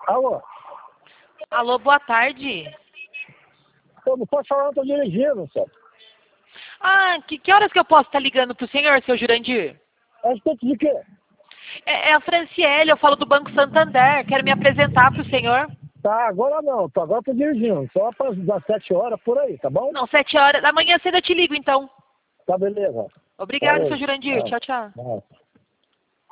Alô? Alô, boa tarde. Eu não posso falar, eu tô dirigindo, senhor. Ah, que horas que eu posso estar ligando pro senhor, seu Jurandir? A respeito de quê? É a Franciele, eu falo do Banco Santander. Quero me apresentar pro senhor. Tá, agora não. Agora eu tô dirigindo. Só para das 7 horas por aí, tá bom? Não, 7 horas. Da manhã cedo eu te ligo, então. Tá, beleza. Obrigado, seu Falou. Jurandir. Tchau. Tchau, tchau. Tchau.